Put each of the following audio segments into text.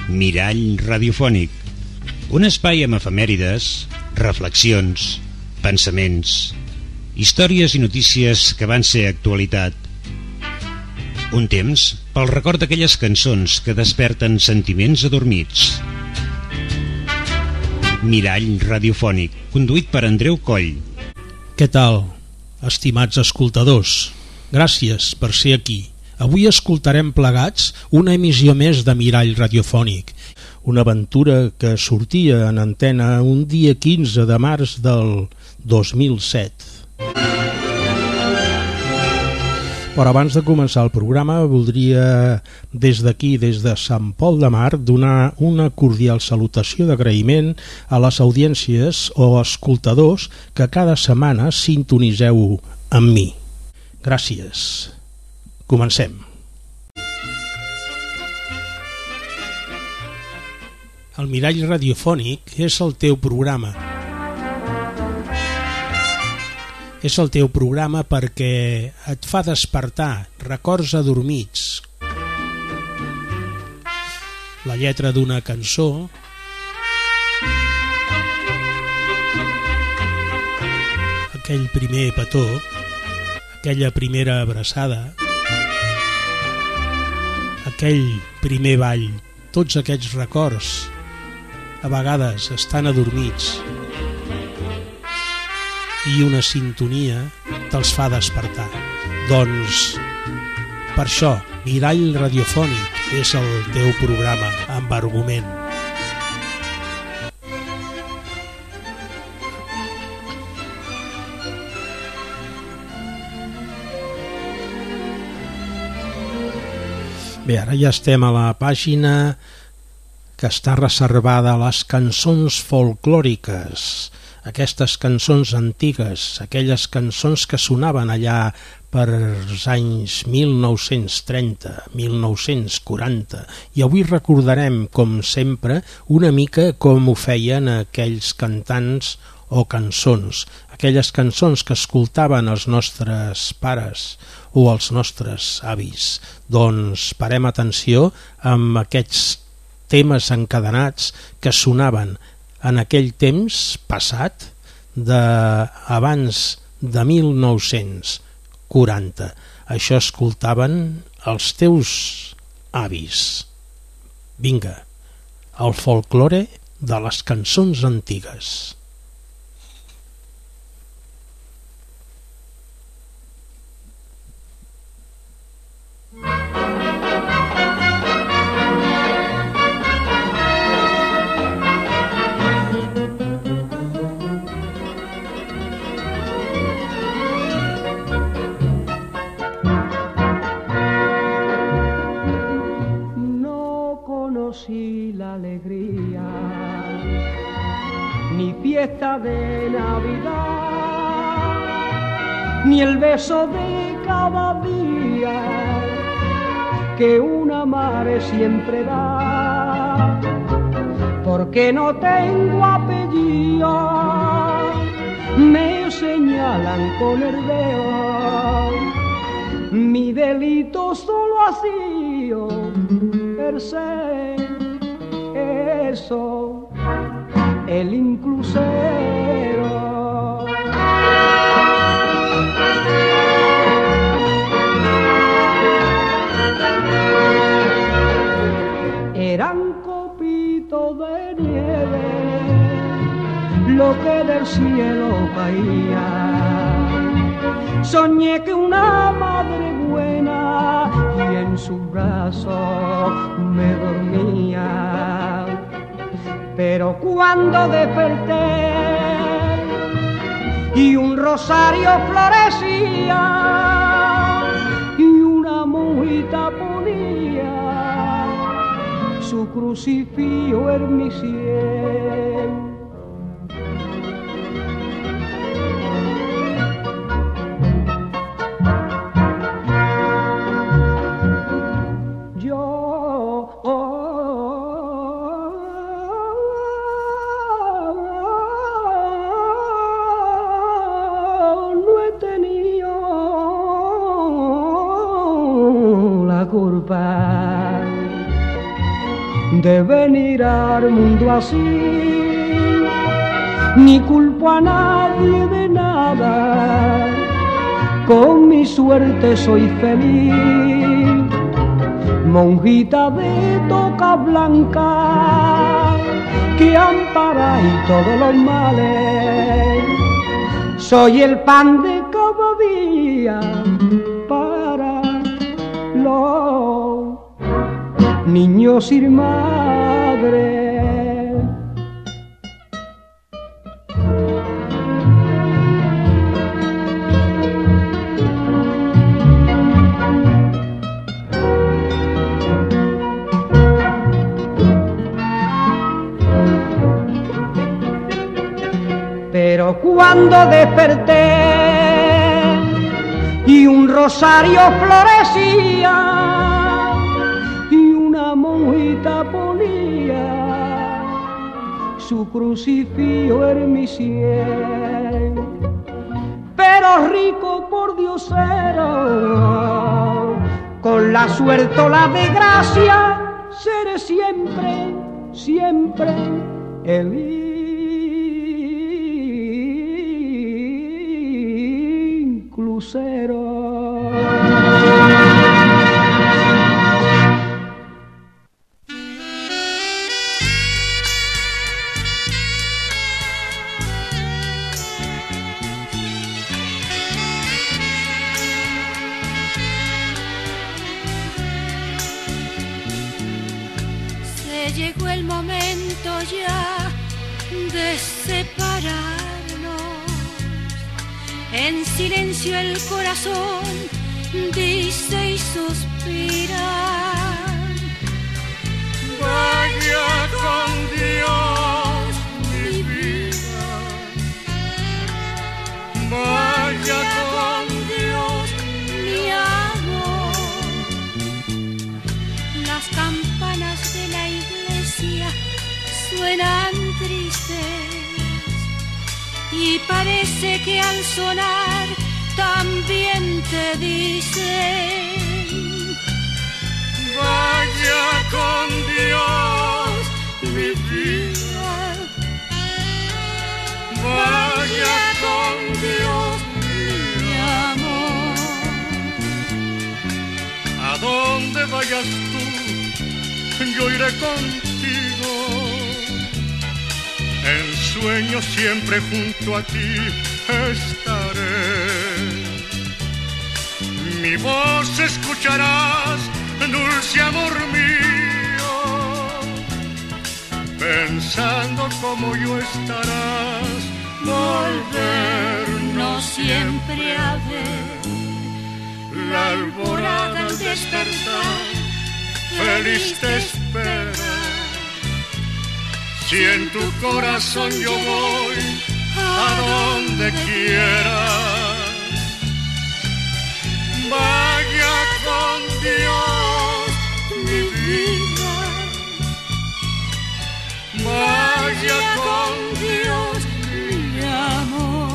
Mirall radiofònic, un espai amb efemèrides, reflexions, pensaments, històries i notícies que van ser actualitat. Un temps pel record d'aquelles cançons que desperten sentiments adormits. Mirall radiofònic, conduït per Andreu Coll. Què tal, estimats escoltadors? Gràcies per ser aquí. Avui escoltarem plegats una emissió més de Mirall radiofònic, una aventura que sortia en antena un dia 15 de març del 2007. Però abans de començar el programa voldria des d'aquí, des de Sant Pol de Mar, donar una cordial salutació d'agraïment a les audiències o escoltadors que cada setmana sintoniseu amb mi. Gràcies. Comencem. El Mirall radiofònic és el teu programa. És el teu programa perquè et fa despertar records adormits. La lletra d'una cançó, aquell primer petó, aquella primera abraçada, aquell primer ball, tots aquests records a vegades estan adormits i una sintonia te'ls fa despertar. Doncs per això Mirall radiofònic és el teu programa amb argument. Bé, ara ja estem a la pàgina que està reservada a les cançons folclòriques, aquestes cançons antigues, aquelles cançons que sonaven allà per els anys 1930, 1940, i avui recordarem, com sempre, una mica com ho feien aquells cantants o cançons, aquelles cançons que escoltaven els nostres pares o els nostres avis. Doncs parem atenció amb aquests temes encadenats que sonaven en aquell temps passat abans de 1940. Això escoltaven els teus avis. Vinga, el folklore de les cançons antigues. La alegría, ni fiesta de Navidad, ni el beso de cada día que una madre siempre da, porque no tengo apellido, me señalan con el dedo, mi delito solo ha sido el ser eso, el inclusero. Eran copitos de nieve lo que del cielo caía. Soñé que una madre buena y en su brazo me dormía. Pero cuando desperté y un rosario florecía y una mujita ponía su crucifijo en mi sien. de venir al mundo así, ni culpo a nadie de nada, con mi suerte soy feliz, monjita de toca blanca, que amparáis todos los males, soy el pan de cada día para los niños sin madre. Pero cuando desperté y un rosario florecía y una monjita ponía su crucifijo en mi sien, pero rico por diosero, con la suerte o la desgracia, seré siempre, siempre el lucero. Se llegó el momento ya de separarnos. En silencio el corazón dice y suspira. Vaya con Dios mi vida, vaya con Dios mi amor. Las campanas de la iglesia suenan tristes y parece que al sonar también te dicen: vaya con Dios mi vida, vaya con Dios mi amor. A donde vayas tú, yo iré contigo. En sueños siempre junto a ti estaré. Mi voz escucharás, dulce amor mío, pensando como yo estarás. Volvernos siempre a ver, la alborada al despertar, feliz te espera. Si en tu corazón yo voy, a donde quieras. Vaya con Dios mi vida, vaya con Dios mi amor.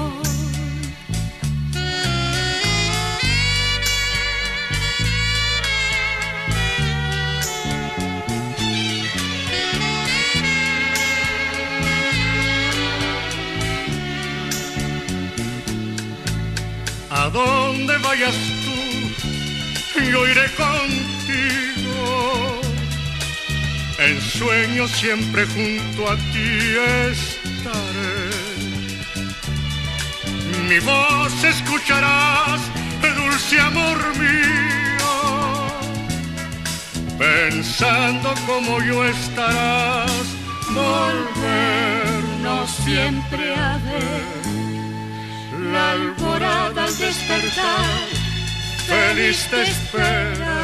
A donde vayas tú, yo iré contigo. En sueños siempre junto a ti estaré. Mi voz escucharás, dulce amor mío, pensando como yo estarás. Volvernos siempre a ver, la alborada al despertar, feliz te espera.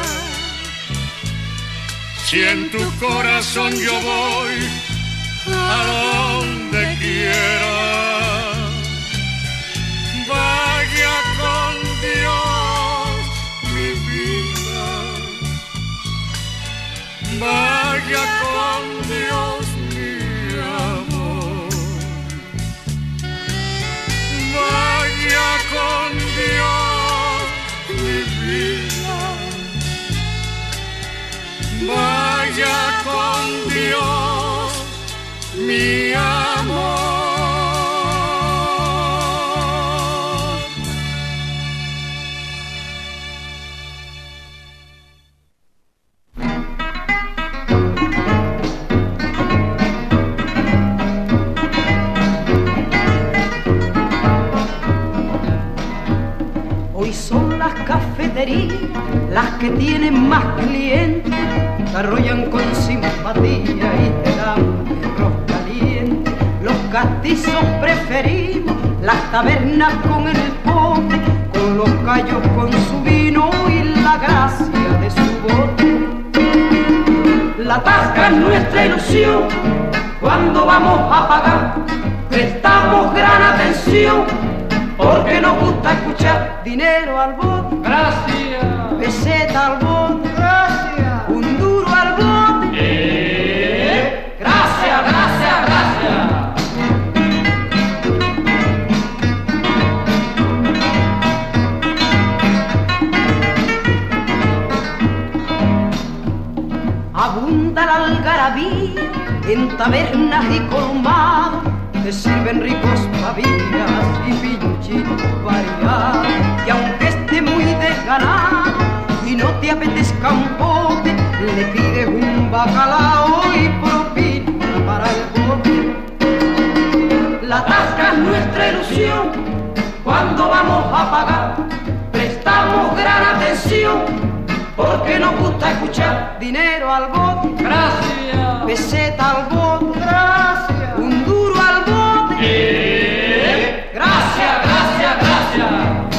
Si en tu corazón yo voy, a donde quiera. Vaya con Dios mi vida, vaya con Dios mi amor. Vaya con Dios mi vida, vaya con Dios. mi amor. Hoy son las cafeterías las que tienen más clientes, te arrollan con simpatía y te dan arroz caliente. Los castizos preferimos las tabernas con el pote, con los callos con su vino y la gracia de su bote. La tasca es nuestra ilusión, cuando vamos a pagar prestamos gran atención, porque nos gusta escuchar dinero al bote, gracias, peseta al bote, gracias, un duro al bote, gracias, gracias, gracias. Abunda la algarabía en tabernas y colmados, te sirven ricos pavillas y pinchitos variados. Y aunque esté muy desganado y no te apetezca un pote, le pides un bacalao y propina para el bote. La tasca es nuestra ilusión, cuando vamos a pagar prestamos gran atención, porque nos gusta escuchar dinero al bote, gracias, peseta al bote, gracias, un duro al bote, gracias, gracias, gracias.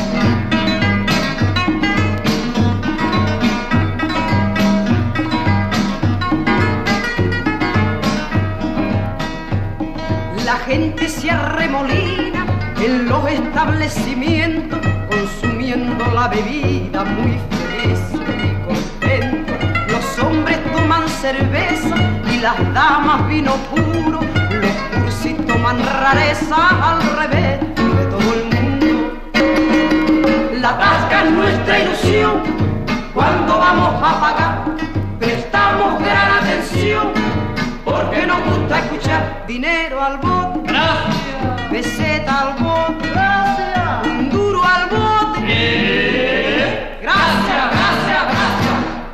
La gente se arremolina en los establecimientos, consumiendo la bebida muy feliz y contento. Los hombres toman cerveza y las damas vino puro, los cursis toman rareza al revés de todo el mundo. La tasca es nuestra ilusión, cuando vamos a pagar prestamos gran atención, porque nos gusta escuchar dinero al bote, gracias, peseta al bote, gracias, un duro al bote, gracias, gracias, gracias.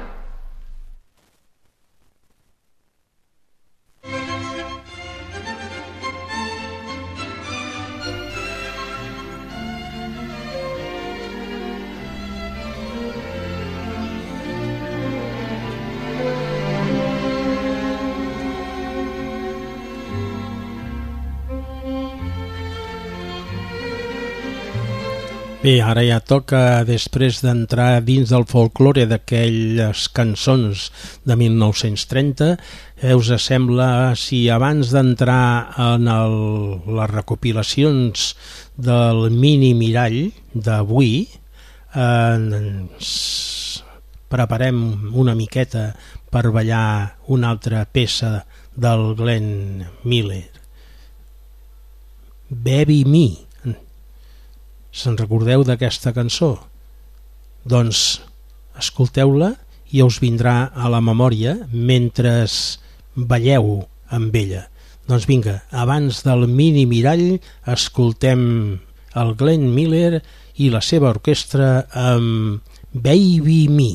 Bé, ara ja toca, després d'entrar dins del folklore d'aquelles cançons de 1930, us sembla si abans d'entrar en les recopilacions del Mini Mirall d'avui ens preparem una miqueta per ballar una altra peça del Glenn Miller, Baby Me. Se'n recordeu d'aquesta cançó? Doncs escolteu-la i us vindrà a la memòria mentre balleu amb ella. Doncs vinga, abans del Mini Mirall escoltem el Glenn Miller i la seva orquestra amb Baby Me.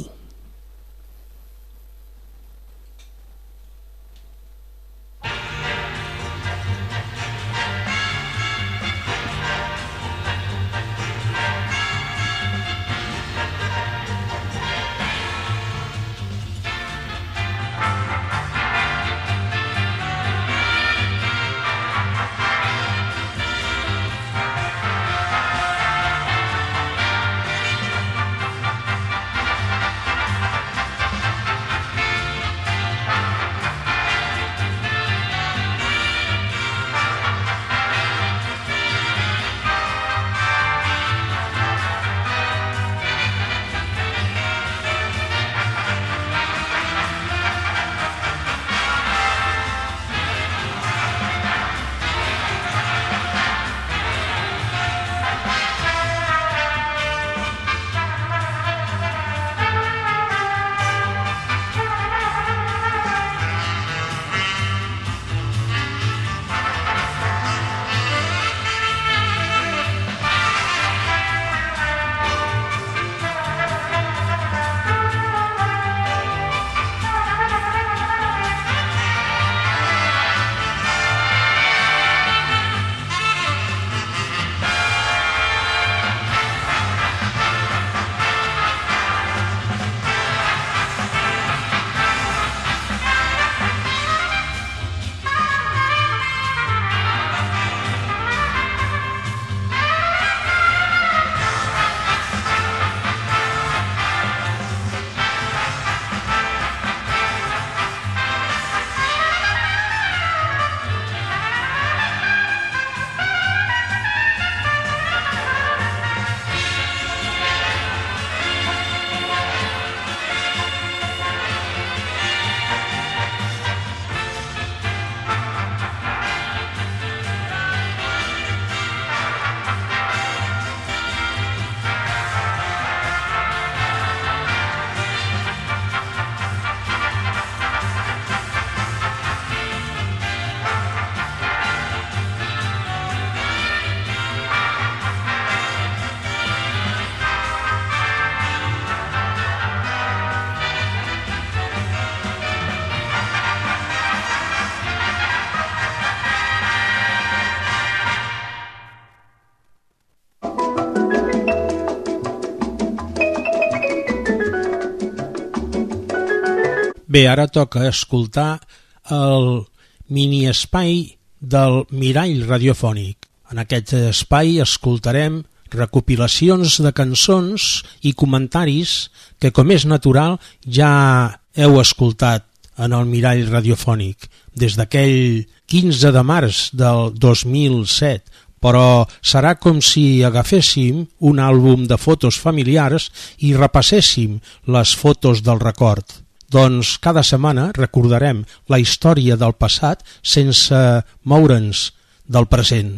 Bé, ara toca escoltar el mini-espai del Mirall Radiofònic. En aquest espai escoltarem recopilacions de cançons i comentaris que, com és natural, ja heu escoltat en el Mirall Radiofònic des d'aquell 15 de març del 2007, però serà com si agaféssim un àlbum de fotos familiars i repasséssim les fotos del record. Doncs cada setmana recordarem la història del passat sense moure'ns del present.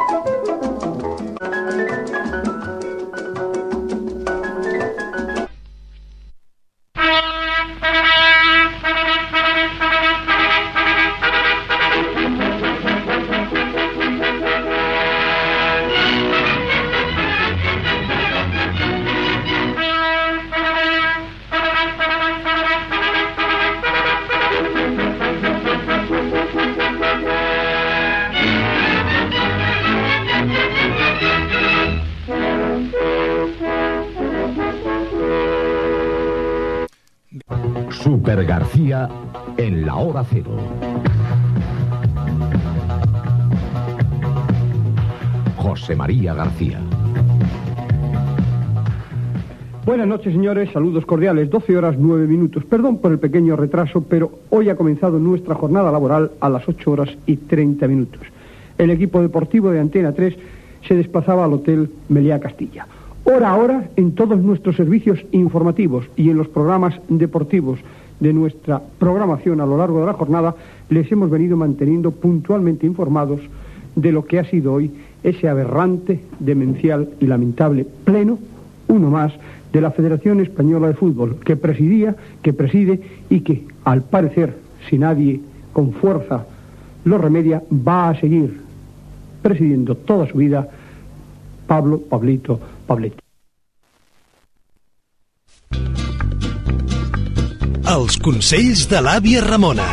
Super García en la hora cero. José María García. Buenas noches, señores, saludos cordiales, 12 horas 9 minutos. Perdón por el pequeño retraso, pero hoy ha comenzado nuestra jornada laboral a las 8 horas y 30 minutos. El equipo deportivo de Antena 3 se desplazaba al Hotel Meliá Castilla. Hora a hora, en todos nuestros servicios informativos y en los programas deportivos de nuestra programación a lo largo de la jornada, les hemos venido manteniendo puntualmente informados de lo que ha sido hoy ese aberrante, demencial y lamentable pleno, uno más, de la Federación Española de Fútbol, que preside y que, al parecer, si nadie con fuerza lo remedia, va a seguir presidiendo toda su vida Pablito. Els consells de l'àvia Ramona.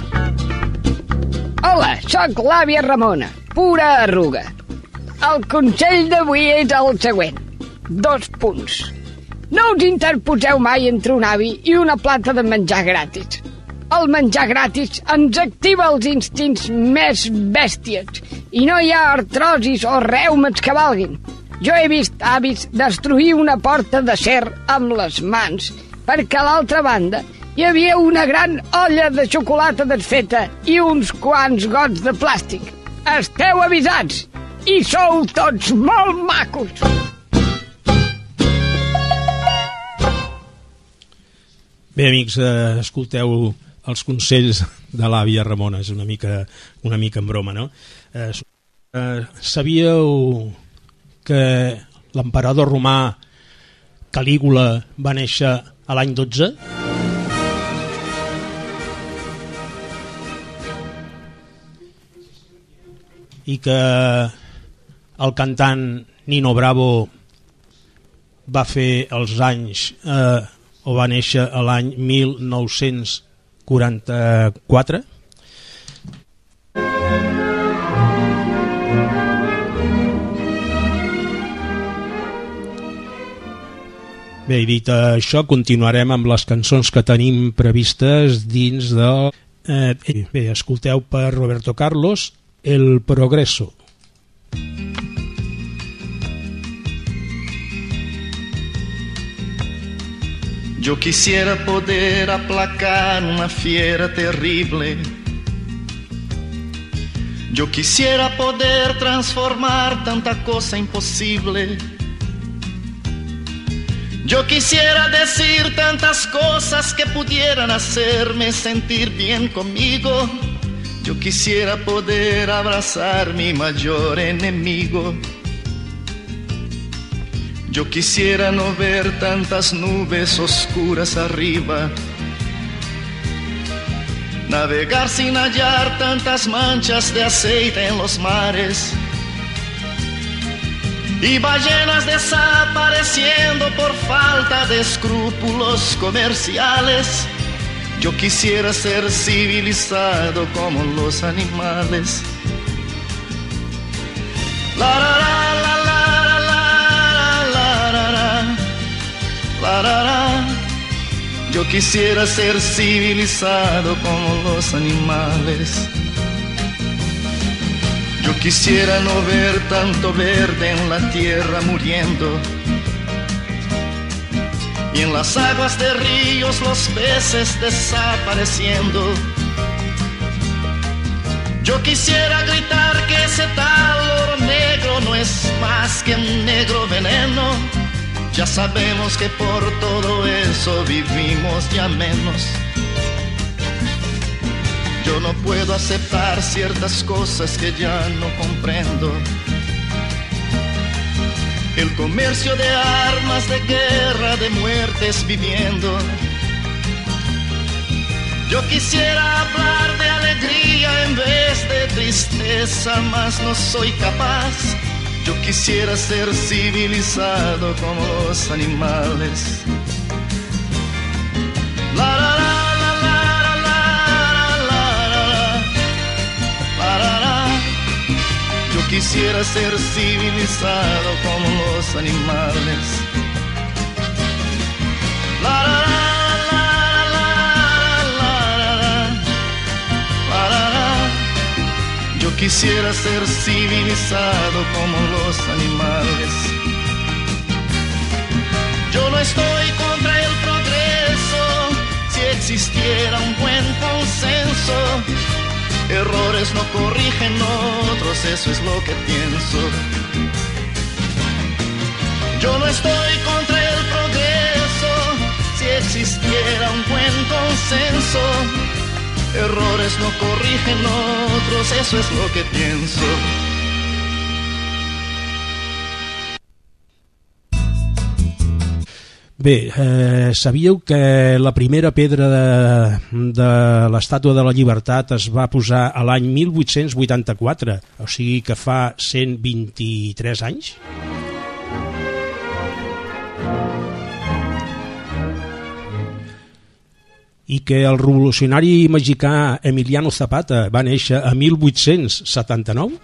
Hola, sóc l'àvia Ramona, pura arruga. El consell d'avui és el següent. 2 punts. No us interposeu mai entre un avi i una plata de menjar gratis. El menjar gratis ens activa els instints més bèsties i no hi ha artrosis o reumes que valguin. Jo he vist avis destruir una porta d'acer amb les mans perquè a l'altra banda hi havia una gran olla de xocolata desfeta i uns quants gots de plàstic. Esteu avisats i sou tots molt macos. Bé, amics, escolteu els consells de l'àvia Ramona, és una mica en broma, no? Sabíeu que l'emperador romà Calígula va néixer a l'any 12? I que el cantant Nino Bravo va fer els anys o va néixer a l'any 1944? Bé, i dit això, continuarem amb les cançons que tenim previstes dins del... Bé, escolteu per Roberto Carlos, El Progreso. Yo quisiera poder aplacar una fiera terrible. Yo quisiera poder transformar tanta cosa imposible. Yo quisiera decir tantas cosas que pudieran hacerme sentir bien conmigo. Yo quisiera poder abrazar mi mayor enemigo. Yo quisiera no ver tantas nubes oscuras arriba, navegar sin hallar tantas manchas de aceite en los mares y ballenas desapareciendo por falta de escrúpulos comerciales. Yo quisiera ser civilizado como los animales. La la la la la la la la la la la la Yo quisiera ser civilizado como los animales. Yo quisiera no ver tanto verde en la tierra muriendo, y en las aguas de ríos los peces desapareciendo. Yo quisiera gritar que ese tal oro negro no es más que un negro veneno. Ya sabemos que por todo eso vivimos ya menos. Yo no puedo aceptar ciertas cosas que ya no comprendo. El comercio de armas, de guerra, de muertes viviendo. Yo quisiera hablar de alegría en vez de tristeza, mas no soy capaz. Yo quisiera ser civilizado como los animales. La la la la la la la la la la. Yo quisiera ser civilizado como los animales. La la la. Yo quisiera ser civilizado como los animales. Yo no estoy contra el progreso, si existiera un buen consenso. Errores no corrigen otros, eso es lo que pienso. Yo no estoy contra el progreso, si existiera un buen consenso. Errores no corrigen otros, eso es lo que pienso. Bé, sabíeu que la primera pedra de l'Estàtua de la Llibertat es va posar a l'any 1884, o sigui que fa 123 anys? I que el revolucionari mexicà Emiliano Zapata va néixer a 1879?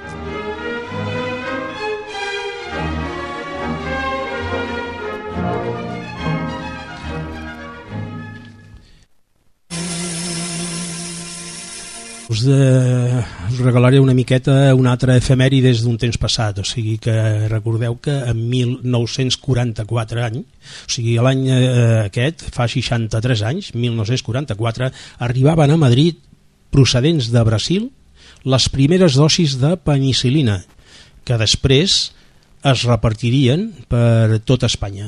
Us regalaré una miqueta una altra efemèrides d'un temps passat, o sigui que recordeu que en 1944 anys, o sigui l'any aquest, fa 63 anys, 1944, arribaven a Madrid, procedents de Brasil, les primeres dosis de penicil·lina, que després es repartirien per tota Espanya.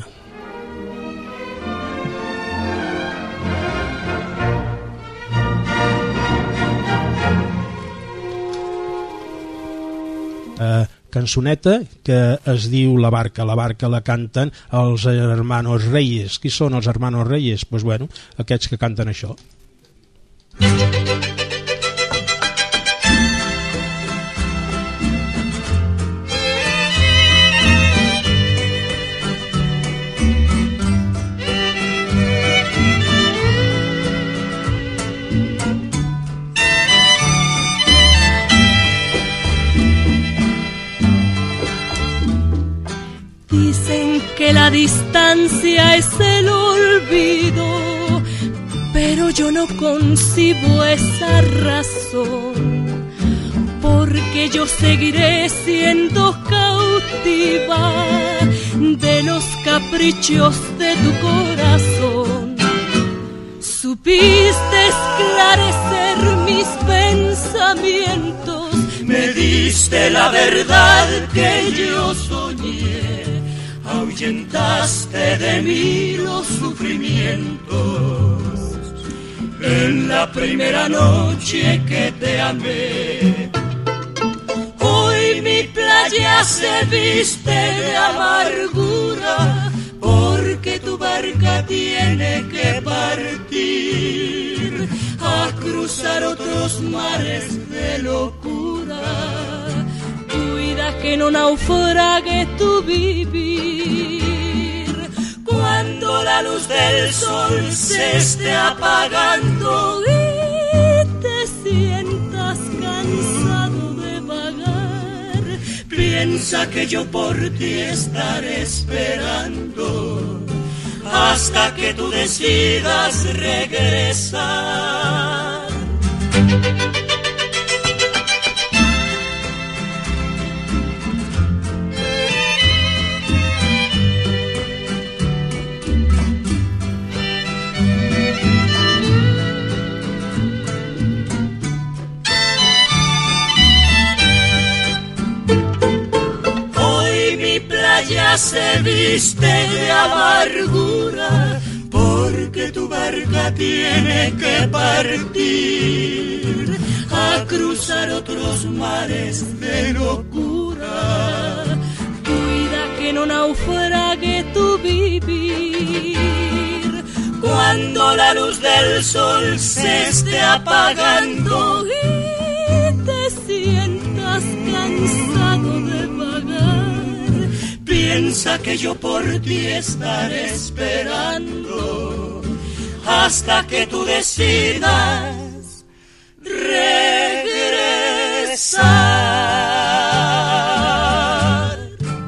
Cançoneta que es diu La Barca la canten els hermanos Reyes. Qui són els hermanos Reyes? Pues bueno, aquests que canten això. Dicen que la distancia es el olvido, pero yo no concibo esa razón, porque yo seguiré siendo cautiva de los caprichos de tu corazón. Supiste esclarecer mis pensamientos, me diste la verdad que yo soñé. Ahuyentaste de mí los sufrimientos en la primera noche que te amé. Hoy mi playa se viste de amargura, porque tu barca tiene que partir a cruzar otros mares de locura. Cuida que no naufrague tu vivir cuando la luz del sol se esté apagando y te sientas cansado de vagar. Piensa que yo por ti estaré esperando hasta que tú decidas regresar. Ya se viste de amargura, porque tu barca tiene que partir a cruzar otros mares de locura. Cuida que no naufrague tu vivir cuando la luz del sol se esté apagando y te sientas cansado de vagar. Piensa que yo por ti estaré esperando hasta que tú decidas regresar.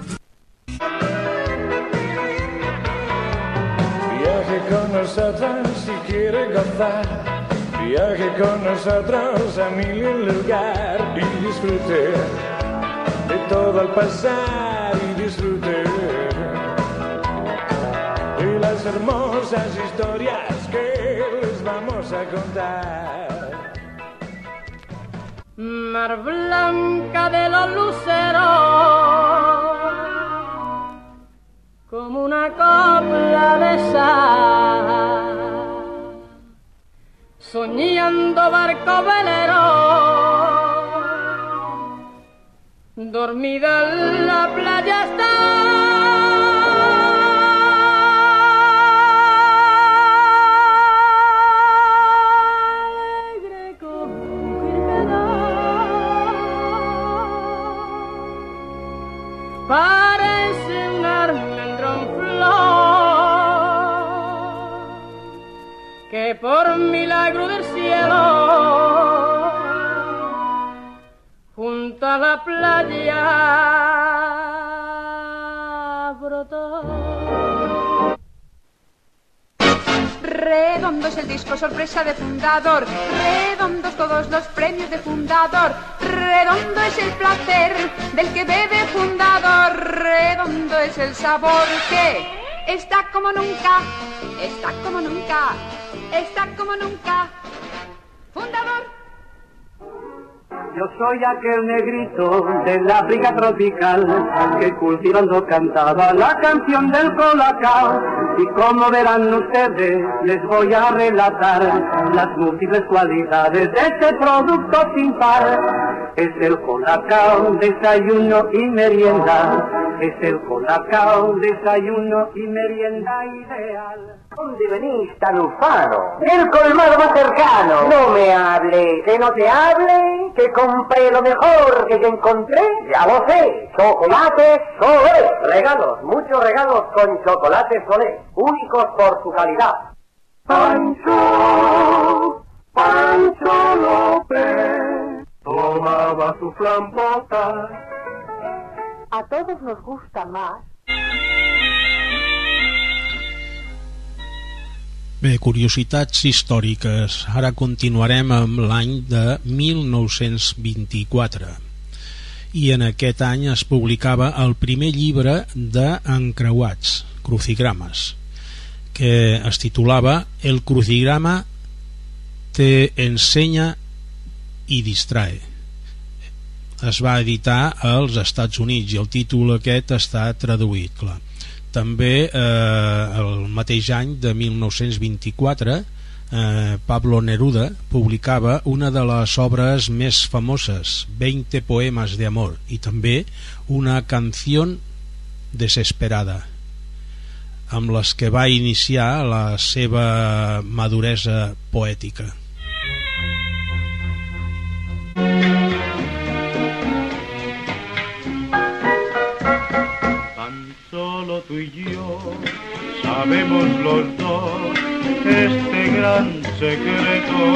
Viaje con nosotros si quiere gozar. Viaje con nosotros a mil lugar y disfrute de todo al pasar y disfrute de las hermosas historias que les vamos a contar. Mar blanca de los luceros, como una copla de sal, soñando barco velero. Dormida en la playa está, alegre como criminal, parece un almendro en flor, que por milagro del cielo junto a la playa brotó. Redondo es el disco sorpresa de Fundador, redondos todos los premios de Fundador, redondo es el placer del que bebe Fundador, redondo es el sabor que está como nunca, está como nunca, está como nunca. Fundador. Yo soy aquel negrito de la África tropical que cultivando cantaba la canción del colacao. Y como verán ustedes, les voy a relatar las múltiples cualidades de este producto sin par. Es el colacao, desayuno y merienda. Es el colacao, desayuno y merienda ideal. ¿Dónde venís tan ufano? Del colmado más cercano. No me hable, que no te hable, que compré lo mejor que encontré. Ya lo sé, chocolate Solé. Regalos, muchos regalos con chocolate Solé, únicos por su calidad. Pancho López tomaba su flampota. A todos nos gusta más. Bé, curiositats històriques. Ara continuarem amb l'any de 1924. I en aquest any es publicava el primer llibre d'encreuats, crucigrames, que es titulava El crucigrama te enseña y distrae. Es va editar als Estats Units i el títol aquest està traduït, clar. També el mateix any de 1924 Pablo Neruda publicava una de les obres més famoses, 20 poemas de amor, i també una canción desesperada, amb les que va iniciar la seva maduresa poètica. Solo tú y yo sabemos los dos este gran secreto,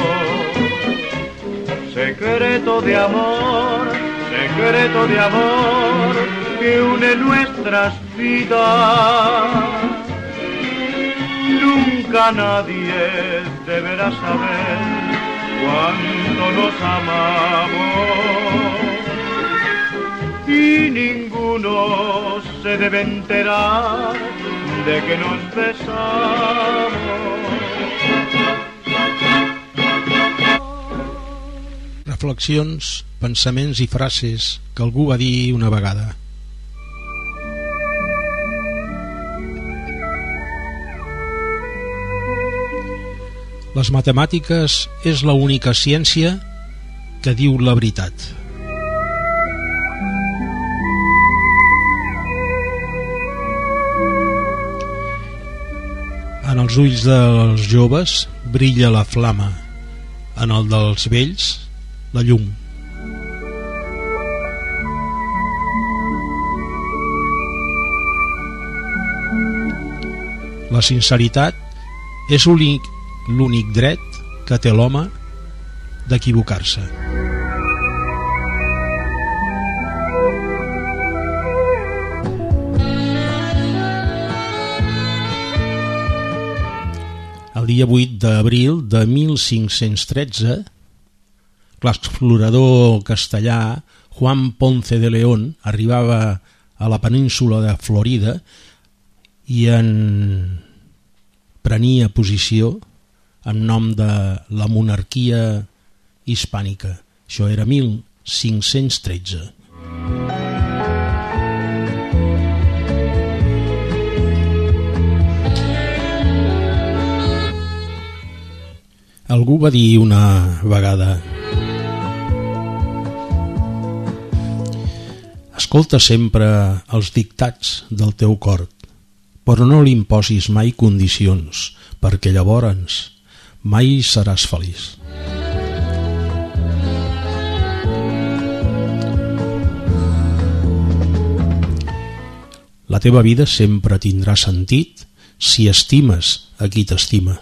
secreto de amor que une nuestras vidas. nunca nadie deberá saber cuánto nos amamos y ninguno se debe enterar de que nos besamos. Reflexions, pensaments i frases que algú va dir una vegada. Les matemàtiques és l'única ciència que diu la veritat. En els ulls dels joves brilla la flama, en el dels vells la llum. La sinceritat és l'únic dret que té l'home d'equivocar-se. El dia 8 d'abril de 1513, l'explorador castellà Juan Ponce de León arribava a la península de Florida i en prenia posició en nom de la monarquia hispànica. Això era 1513. Algú va dir una vegada: escolta sempre els dictats del teu cor, però no li imposis mai condicions, perquè llavors mai seràs feliç. La teva vida sempre tindrà sentit si estimes a qui t'estima.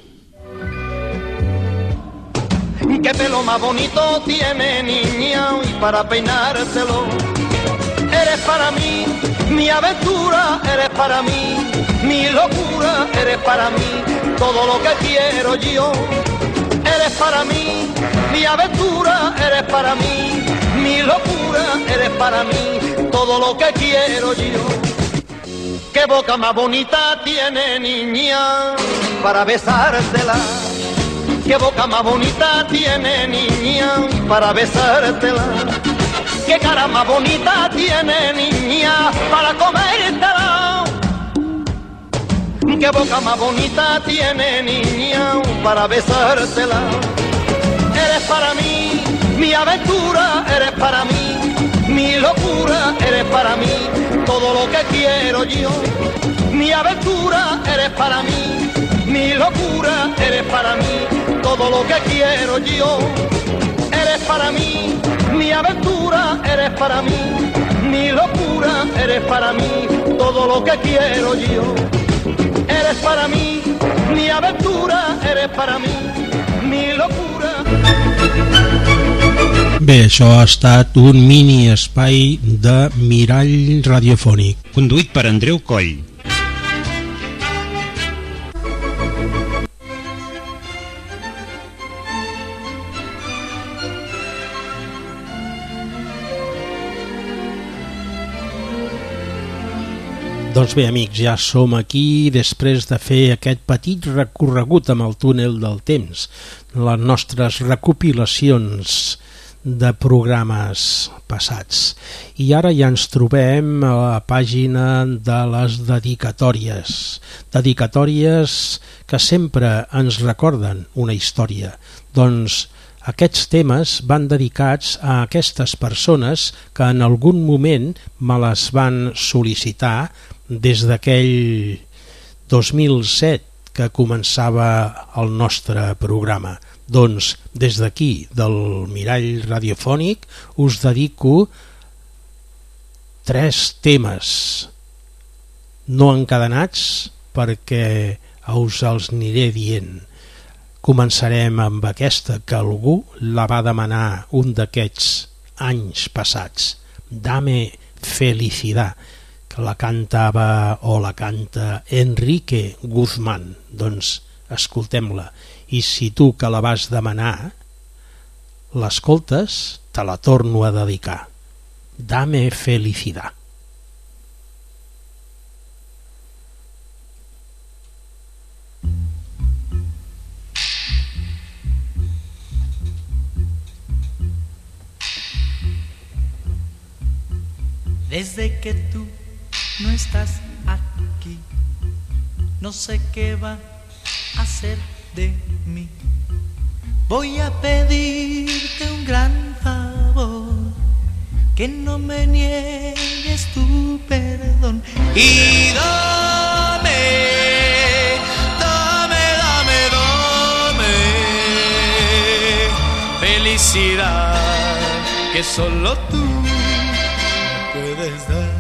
Qué pelo más bonito tiene, niña, y para peinártelo. Eres para mí, mi aventura, eres para mí, mi locura, eres para mí, todo lo que quiero yo. Eres para mí, mi aventura, eres para mí, mi locura, eres para mí, todo lo que quiero yo. Qué boca más bonita tiene, niña, para besártela. Qué boca más bonita tiene, niña, para besártela. Qué cara más bonita tiene, niña, para comértela. Qué boca más bonita tiene, niña, para besártela. Eres para mí, mi aventura, eres para mí, mi locura, eres para mí, todo lo que quiero yo. Mi aventura, eres para mí, mi locura, eres para mí, todo lo que quiero yo. Eres para mí, mi aventura, eres para mí, mi locura, eres para mí, todo lo que quiero yo. Eres para mí, mi aventura, eres para mí, mi locura. Bé, això ha estat un mini espai de Mirall Radiofònic, conduït per Andreu Coll. Doncs bé, amics, ja som aquí després de fer aquest petit recorregut amb el túnel del temps, les nostres recopilacions de programes passats. I ara ja ens trobem a la pàgina de les dedicatòries. Dedicatòries que sempre ens recorden una història. Doncs aquests temes van dedicats a aquestes persones que en algun moment me les van sol·licitar des d'aquell 2007 que començava el nostre programa. Doncs des d'aquí, del Mirall Radiofònic, us dedico 3 temes no encadenats perquè us els aniré dient. Començarem amb aquesta que algú la va demanar un d'aquests anys passats, Dame Felicidad, que la cantava o la canta Enrique Guzmán. Doncs escoltem-la, i si tu que la vas demanar l'escoltes, te la torno a dedicar. Dame felicidad. Desde que tú no estás aquí, no sé qué va a hacer de mí. Voy a pedirte un gran favor, que no me niegues tu perdón. Y dame felicidad, que solo tú puedes dar.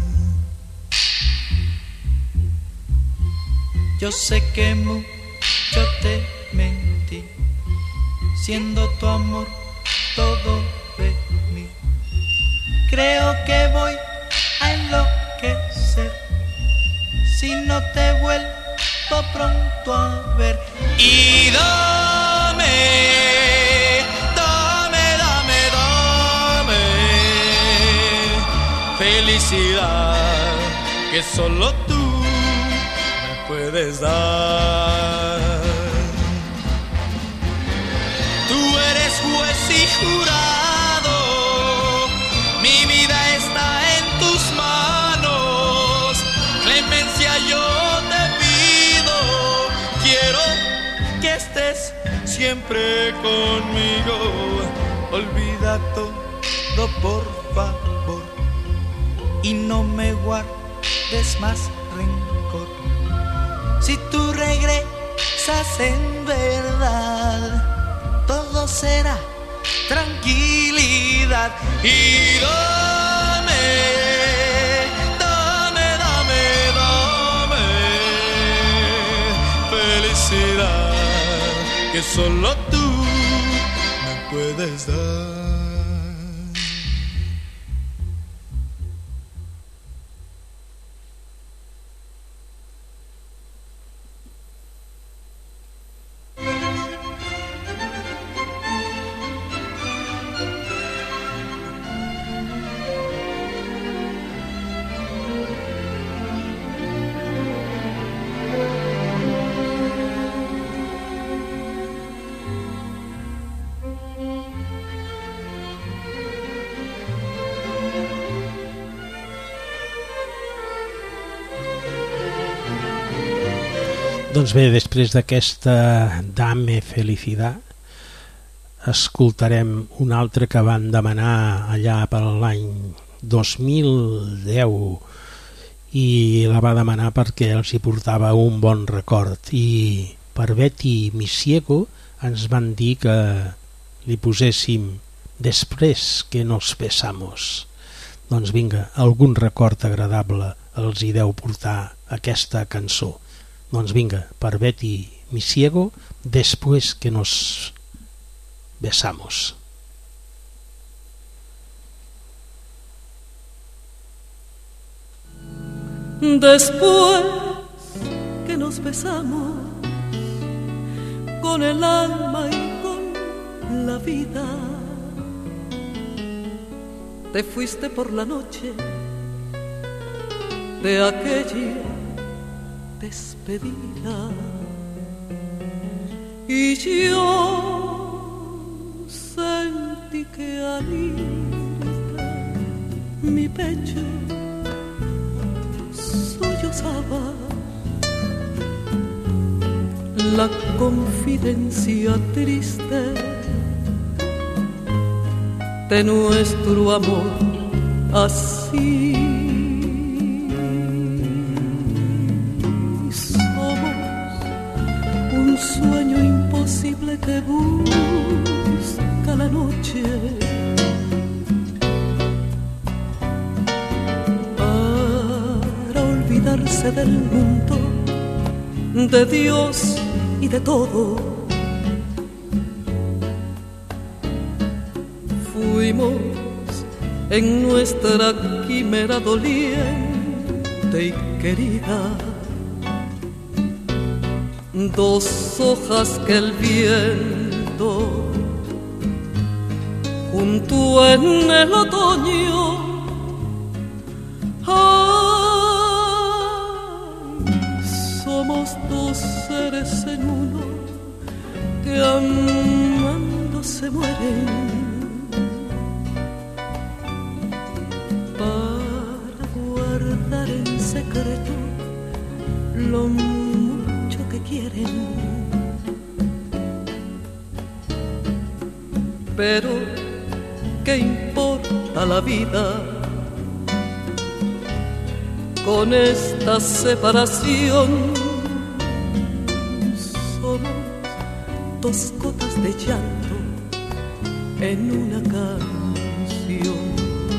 Yo sé que mucho te mentí, siendo tu amor todo de mí. Creo que voy a enloquecer si no te vuelvo pronto a ver. Y dame felicidad, que solo tú me puedes dar. Tú eres juez y jurado, mi vida está en tus manos. Clemencia yo te pido, quiero que estés siempre conmigo. Olvida todo por favor y no me guardes más rencor. Si tú regresas en verdad, todo será tranquilidad. Y dame felicidad, que solo tú me puedes dar. Doncs bé, després d'aquesta Dame Felicidad escoltarem una altra que van demanar allà per l'any 2010 i la va demanar perquè els hi portava un bon record, i per Betty Misiego ens van dir que li poséssim Després que nos besamos. Doncs vinga, algun record agradable els hi deu portar aquesta cançó. Doncs vinga, per Betty Misiego, Después que nos besamos. Después que nos besamos, con el alma y con la vida, te fuiste por la noche de aquella despedida, y yo sentí que al irte mi pecho sollozaba la confidencia triste de nuestro amor así. Un sueño imposible que busca la noche para olvidarse del mundo, de Dios y de todo. Fuimos en nuestra quimera doliente triste y querida, dos hojas que el viento juntó en el otoño. Somos dos seres en uno que amando se mueren. Para guardar en secreto lo mucho que quieren. Pero ¿qué importa la vida con esta separación? Somos dos gotas de llanto en una canción.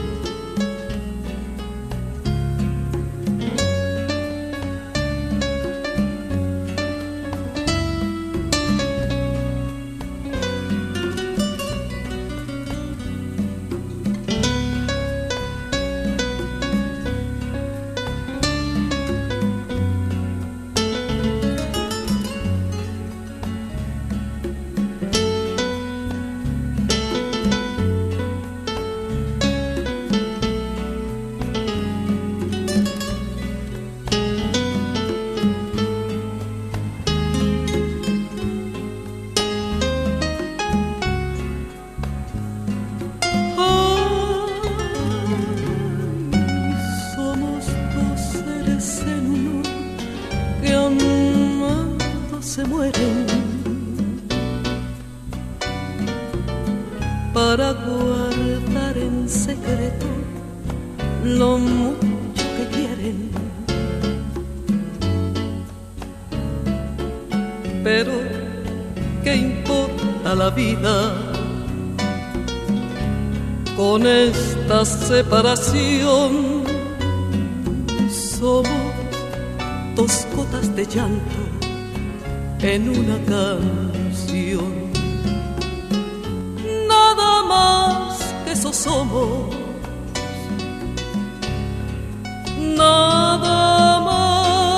Para guardar en secreto lo mucho que quieren. Pero ¿qué importa la vida con esta separación? Somos dos gotas de llanto en una canción. Nada más que eso somos, nada más.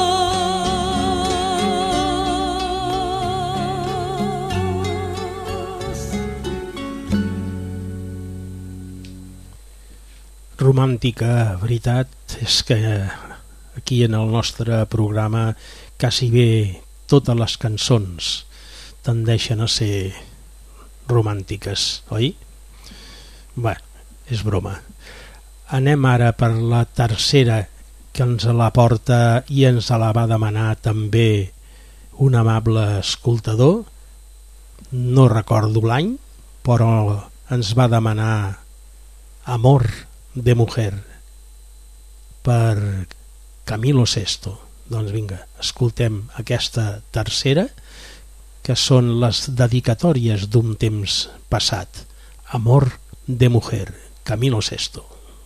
Romàntica, veritat, és que aquí en el nostre programa quasi bé totes les cançons tendeixen a ser romàntiques, oi? Bé, és broma. Anem ara per la tercera, que ens la porta i ens la va demanar també un amable escoltador. No recordo l'any, però ens va demanar Amor de Mujer per Camilo VI. Doncs vinga, escoltem aquesta tercera, que són les dedicatòries d'un temps passat. Amor de Mujer, Camilo VI.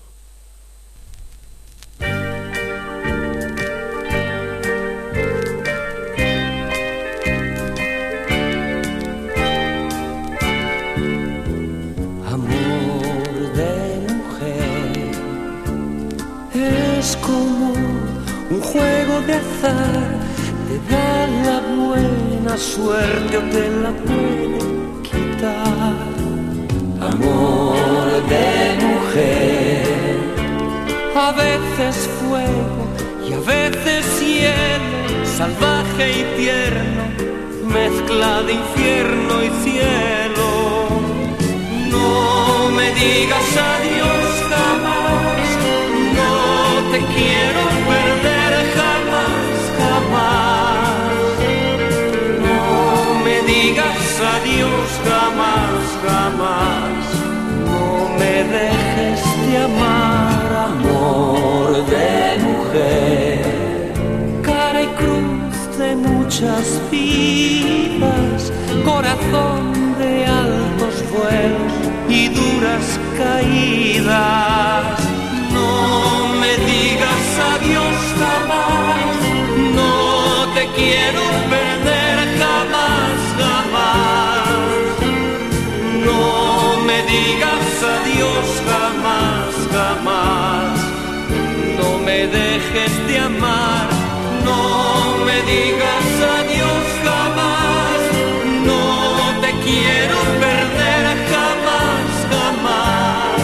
Amor de mujer es como un juego de azar, te da la buena suerte o te la puede quitar. Amor de mujer, a veces fuego y a veces cielo, salvaje y tierno, mezcla de infierno y cielo. No me digas adiós jamás, no te quiero perder jamás, jamás. No me digas adiós jamás, jamás. No me dejes de amar, amor de mujer. Cara y cruz de muchas vidas, corazón de altos vuelos y duras caídas. No me digas adiós jamás, no te quiero perder jamás, jamás. No me digas adiós jamás, jamás. No me dejes de amar, no me digas adiós jamás, no te quiero perder jamás, jamás.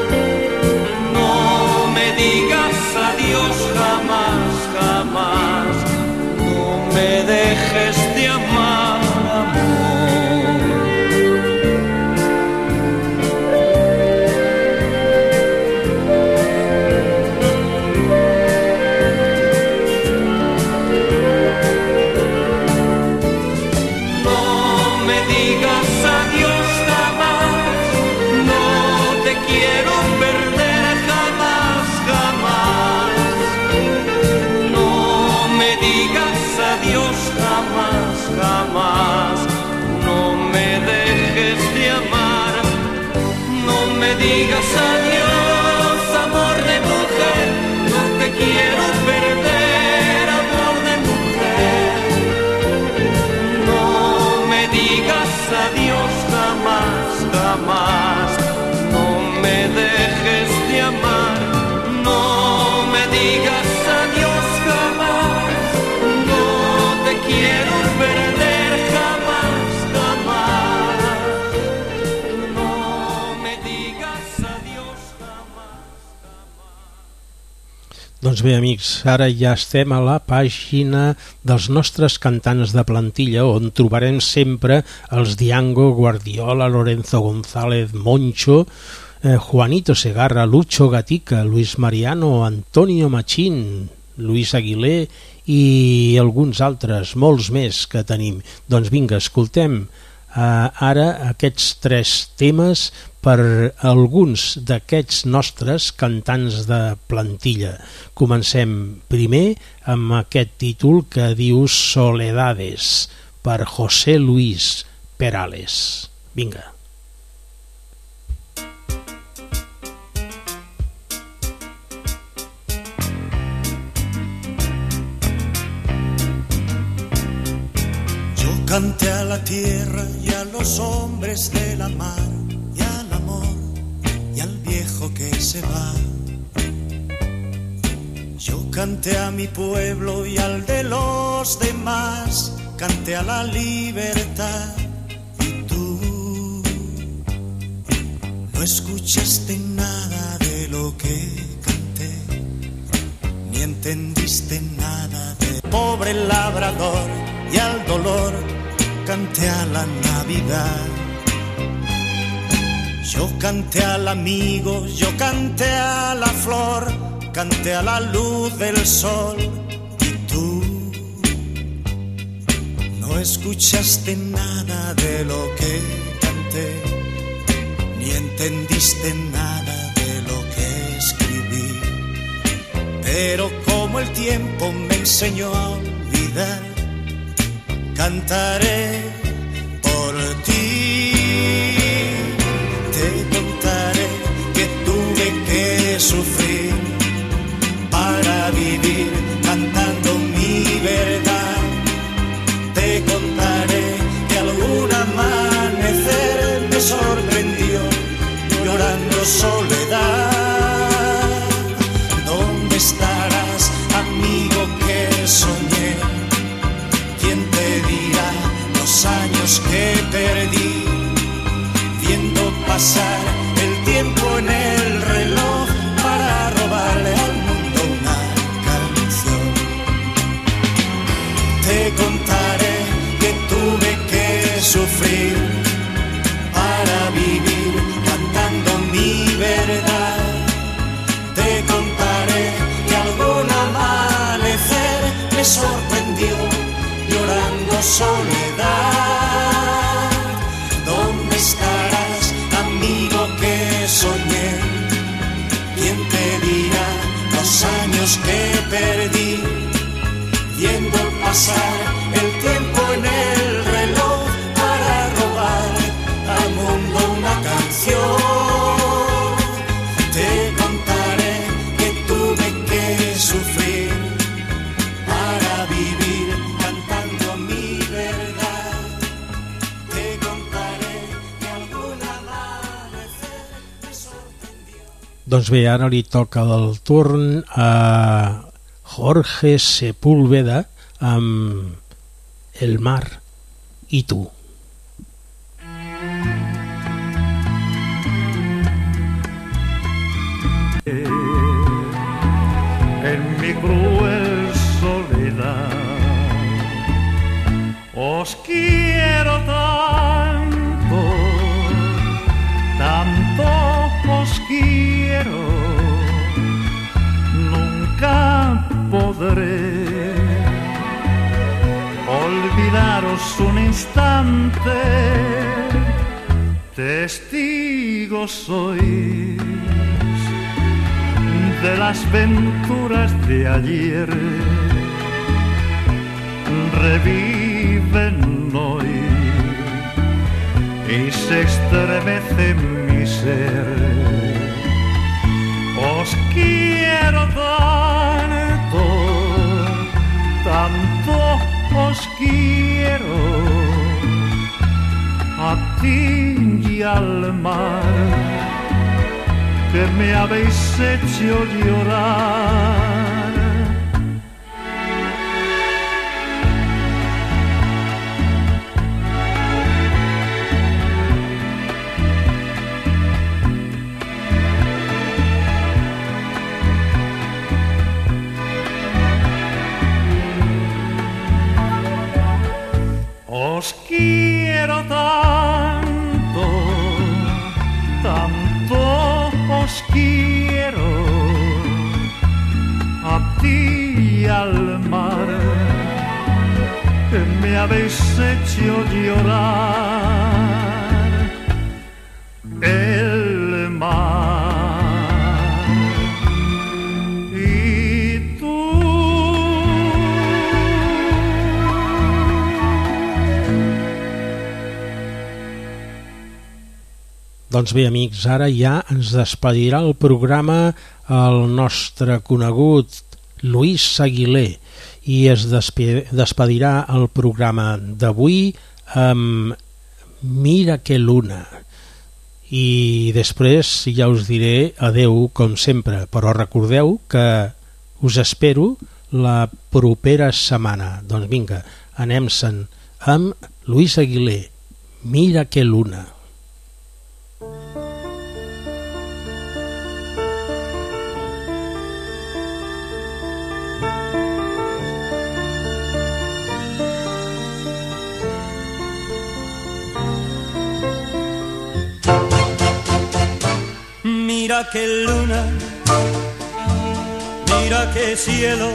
No me digas adiós jamás, jamás, no me dejes de amar, amor. No me digas adiós jamás, no te quiero perder jamás, jamás. No me digas adiós jamás, jamás. No me dejes de amar, no me digas adiós, amor de mujer. No te quiero perder, amor de mujer. No me digas adiós jamás, jamás. No me dejes de amar, no me digas adiós jamás. No te quiero perder jamás, jamás. No me digas adiós jamás. Doncs bé, amics, ara ja estem a la pàgina dels nostres cantants de plantilla, on trobarem sempre els Diango, Guardiola, Lorenzo González, Moncho, Juanito Segarra, Lucho Gatica, Luis Mariano, Antonio Machín, Luis Aguilé i alguns altres, molts més que tenim. Doncs vinga, escoltem ara aquests 3 temes per alguns d'aquests nostres cantants de plantilla. Comencem primer amb aquest títol que diu Soledades, per José Luis Perales. Vinga. Canté a la tierra y a los hombres de la mar, y al amor y al viejo que se va. Yo canté a mi pueblo y al de los demás, canté a la libertad. Y tú no escuchaste nada de lo que canté, ni entendiste nada de pobre labrador, y al dolor canté a la Navidad. Yo canté al amigo, yo canté a la flor, canté a la luz del sol. Y tú no escuchaste nada de lo que canté, ni entendiste nada de lo que escribí. Pero como el tiempo me enseñó a olvidar, cantaré por ti. Te contaré que tuve que sufrir para vivir cantando mi verdad. Te contaré que algún amanecer me sorprendió llorando soledad. ¿Dónde estarás, amigo que soñé? ¿Quién te dirá los años que perdí, viendo pasar el tiempo en el reloj para robarle al mundo una canción? Te contaré que tuve que sufrir para vivir cantando mi verdad. Te contaré que algún amanecer me sorprendió llorando soledad. ¿Dónde estarás, amigo que soñé? ¿Quién te dirá los años que perdí, viendo pasar el tiempo en el reloj para robar al mundo una canción? Te contaré que tuve que sufrir para vivir cantando mi verdad. Te contaré que algún amanecer me sorprendió. Doncs bé, ara li toca el torn a Jorge Sepúlveda amb El mar y tú. En mi cruel soledad os quiero tanto, tanto os quiero, nunca podré olvidaros un instante, testigo sois de las venturas de ayer, reviven hoy y se estremece mi ser. Os quiero tanto, tanto os quiero, a ti y al mar, que me habéis hecho llorar. Os quiero tanto, tanto os quiero, a ti y al mar, que me habéis hecho llorar. El mar y tú. Doncs bé, amics, ara ja ens despedirà el programa el nostre conegut Luis Aguilé i es despedirà el programa d'avui amb Mira que luna. I després ja us diré adeu com sempre, però recordeu que us espero la propera setmana. Doncs vinga, anem-se'n amb Luis Aguilé, Mira que luna. Mira qué luna, mira qué cielo,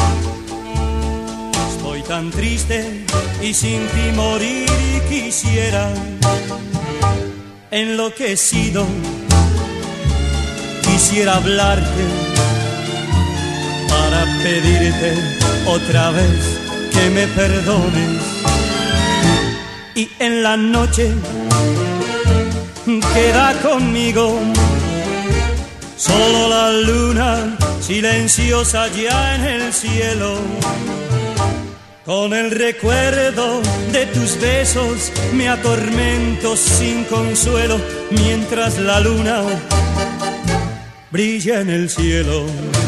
estoy tan triste y sin ti morir y quisiera, enloquecido, quisiera hablarte para pedirte otra vez que me perdones y en la noche queda conmigo solo la luna silenciosa ya en el cielo. Con el recuerdo de tus besos me atormento sin consuelo mientras la luna brilla en el cielo.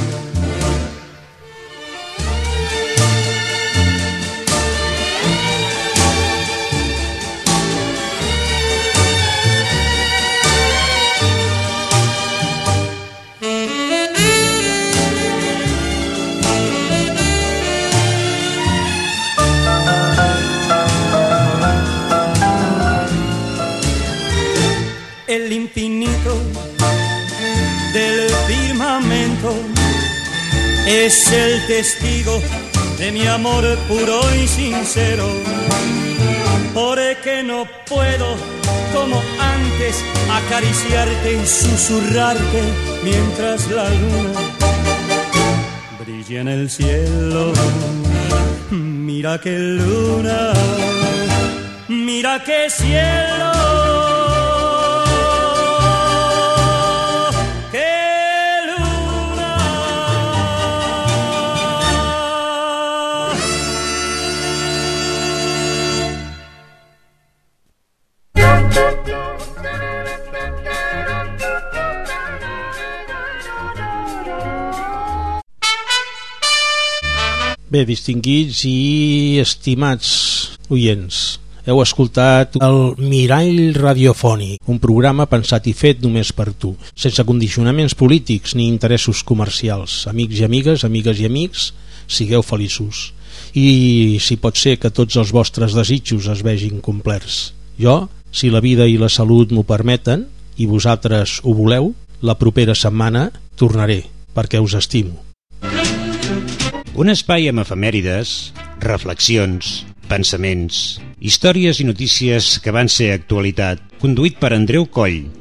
El infinito del firmamento es el testigo de mi amor puro y sincero, porque no puedo como antes acariciarte y susurrarte mientras la luna brilla en el cielo. Mira qué luna, mira qué cielo. Bé, distinguits i estimats oients, heu escoltat el Mirall Radiofònic, un programa pensat i fet només per tu, sense condicionaments polítics ni interessos comercials. Amics i amigues, amigues i amics, sigueu feliços. I si pot ser que tots els vostres desitjos es vegin complerts. Jo, si la vida i la salut m'ho permeten, i vosaltres ho voleu, la propera setmana tornaré, perquè us estimo. Un espai amb efemèrides, reflexions, pensaments, històries i notícies que van ser actualitat, conduït per Andreu Coll.